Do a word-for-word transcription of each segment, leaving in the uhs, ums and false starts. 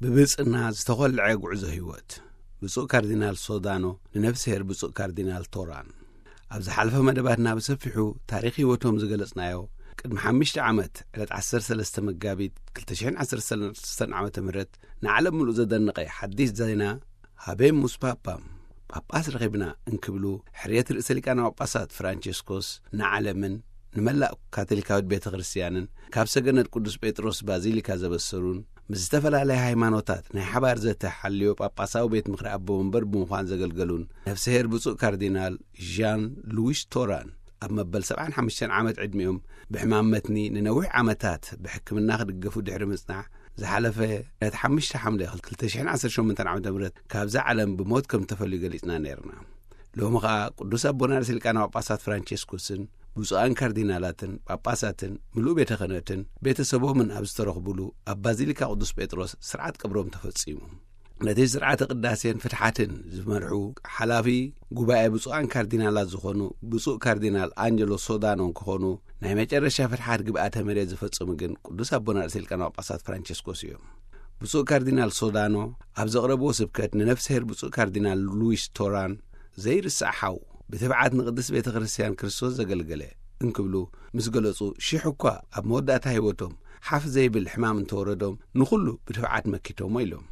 ببصنا ዝተኸልዐ ጉዕዞ ህይወት ብፁዕ ካርዲናል ሶዳኖ ንነፍስሄር ብፁዕ ካርዲናል ቶራን ኣብዚ ሓለፈ መደባትና ብሰፊሑ ታሪኽ ህይወቶም ዝገለጽናዮ ቅድሚ ሓሙሽተ ዓመት ዕለት ዓሰርተ ሰለስተ መጋቢት ክልተ ሽሕን ዓሰርተ ሰለስተ ዓመተ ምህረት ንዓለም ምሉእ ዘደነቀ ሓዲስ ዜና ሃቤሙስ ፓፓም ጳጳስ ረኺብና እንክብሉ ሕርየት ርእሰ ሊቃነ ጳጳሳት ፍራንቺስኮስ ንዓለምን ንመላእ ካቶሊካዊት ቤተ ክርስቲያንን ካብ ሰገነት ቅዱስ ጴጥሮስ ባዚሊካ ዘበሰሩን ምስ ዝተፈላለየ ሃይማኖታት ናይ ሓባር ዘተሓልዮ ጳጳሳዊ ቤት ምክሪ ኣቦ ወንበር ብምዃን ዘገልገሉን ነፍስሄር ብፁዕ ካርዲናል ዣን ሉዊስ ቶራን ኣብ መበል ሰብዓን ሓሙሽተን ዓመት ዕድሚኦም ብሕማም መትኒ ንነዊሕ ዓመታት ብሕክምና ክድገፉ ድሕሪ ምጽናዕ ዝሓለፈ ዕለት ሓሙሽተ ሐምሌ ክልተ ሽሕን ዓሰርተ ሸሞንተ ዓመተ ምህረት ካብዛ ዓለም ብሞት ከም ተፈልዩ ገሊጽና ነርና። ሎሚ ኸዓ ቅዱስ ኣቦና ርእሰ ሊቃነ ጳጳሳት ፍራንቺስኮስን ብፁዓን ካርዲናላትን ጳጳሳትን ምሉእ ቤተ ክህነትን ቤተሰቦምን ኣብ ዝተረኽቡሉ ኣብ ባዚሊካ ቅዱስ ጴጥሮስ ስርዓት ቀብሮም ተፈጺሙ። ነቲ ስርዓተ ቅዳሴን ፍትሓትን ዝመርሑ ሓላፊ ጉባኤ ብፁዓን ካርዲናላት ዝኾኑ ብፁዕ ካርዲናል አንጀሎ ሶዳኖ ክኾኑ ናይ መጨረሻ ፍትሓት ግብኣተ መሬት ዝፈጽሙ ግን ቅዱስ ኣቦና ርእሰ ሊቃነ ጳጳሳት ፍራንቺስኮስ እዮም። ብፁዕ ካርዲናል ሶዳኖ ኣብ ዘቕረብዎ ስብከት ንነፍስሄር ብፁዕ ካርዲናል ሉዊስ ቶራን ዘይርስዕ ሓው ብትብዓት ንቅድስ ቤተ ክርስቲያን ክርስቶስ ዘገልገለ እንክብሉ ምስ ገለጹ ሽሕ እኳ ኣብ መወዳእታ ህይወቶም ሓፍ ዘይብል ሕማም እንተወረዶም ንኹሉ ብትብዓት መኪቶም ኢሎም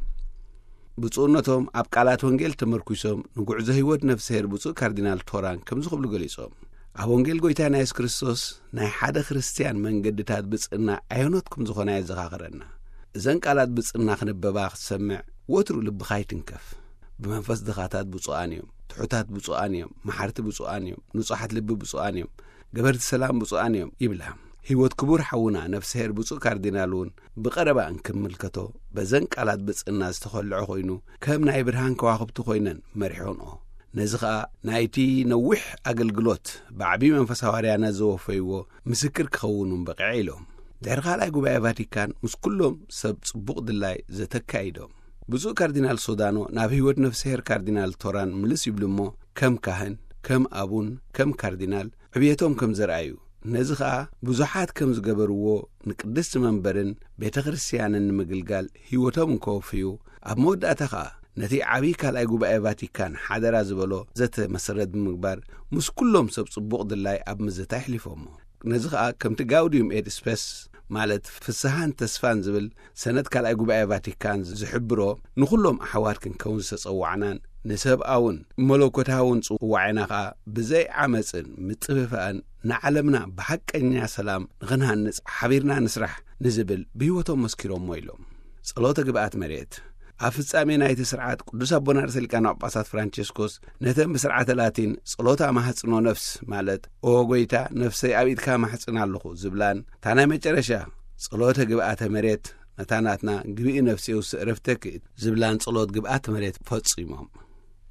ብፁዕነቶም ኣብ ቃላት ወንጌል ተመርኩሶም ንጉዕዞ ህይወት ነፍስሄር ብፁዕ ካርዲናል ቶራን ከም ዝኽብሉ ገሊጾም ኣብ ወንጌል ጎይታና ኢየሱስ ክርስቶስ ናይ ሓደ ክርስቲያን መንገድታት ብጽና ኣየኖትኩም ዝኾነ የዘኻኽረና። እዘን ቃላት ብጽና ክንበባ ክትሰምዕ ወትሩ ልብኻ ይትንከፍ። ብመንፈስ ድኻታት ብፁዓን እዮም፣ ትሑታት ብፁዓን እዮም፣ መሓርቲ ብፁዓን እዮም፣ ንጹሓት ልቢ ብፁዓን እዮም፣ ገበርቲ ሰላም ብፁዓን እዮም ይብላ። ህይወት ክቡር ሓውና ነፍስሄር ብፁዕ ካርዲናል እውን ብቐረባ እንክምልከቶ በዘን ቃላት ብጽና ዝተኸልዖ ኮይኑ ከም ናይ ብርሃን ከዋኽብቲ ኮይነን መሪሖንኦ። ነዚ ኸዓ ናይቲ ነዊሕ ኣገልግሎት ብዓቢ መንፈስ ሃዋርያነት ዘወፈይዎ ምስክር ክኸውኑን በቂዐ ኢሎም ድሕሪ ካልኣይ ጉባኤ ቫቲካን ምስ ኩሎም ሰብ ጽቡቕ ድላይ ዘተካይዶም ብፁዕ ካርዲናል ሶዳኖ ናብ ህይወት ነፍስሄር ካርዲናል ቶራን ምልስ ይብሉ እሞ ከም ካህን ከም ኣቡን ከም ካርዲናል ዕብየቶም ከም ዘርአዩ ነዚ ኸዓ ብዙሓት ከም ዝገበርዎ ንቅድስቲ መንበርን ቤተ ክርስቲያንን ንምግልጋል ህይወቶም እንከወፍዩ ኣብ መወዳእታ ኸዓ ነቲ ዓብዪ ካልኣይ ጉባኤ ቫቲካን ሓደራ ዝበሎ ዘተ መሰረት ብምግባር ምስ ኩሎም ሰብ ጽቡቕ ድላይ ኣብ ምዝታ ይሕሊፎሞ። ነዚ ኸዓ ከምቲ ጋውዲዩም ኤት ስፔስ ማለት ፍስሓን ተስፋን ዝብል ሰነድ ካልኣይ ጉባኤ ቫቲካን ዝሕብሮ ንኹሎም ኣሕዋት ክንከውን ዝተጸዋዕናን ንሰብኣውን መለኮታውን ጽዋዕና ኸዓ ብዘይ ዓመፅን ምጥፍፋእን ንዓለምና ብሓቀኛ ሰላም ንኽንሃንጽ ሓቢርና ንስራሕ ንዝብል ብህይወቶም መስኪሮሞ ኢሎም ጸሎተ ግብኣት መሬት ኣብ ፍጻሜ ናይቲ ስርዓት ቅዱስ ኣቦና ርእሰ ሊቃነ ጳጳሳት ፍራንቺስኮስ ነተን ብስርዓተ ላቲን ጸሎታ ማሕጽኖ ነፍስ ማለት ኦ ጎይታ ነፍሰይ ኣብ ኢድካ ማሕጽን ኣለኹ ዝብላን እታ ናይ መጨረሻ ጸሎተ ግብኣተ መሬት ነታ ናትና ግብኢ ነፍሲ ውስእ ዕረፍተኪ ዝብላን ጸሎት ግብኣተ መሬት ፈጺሞም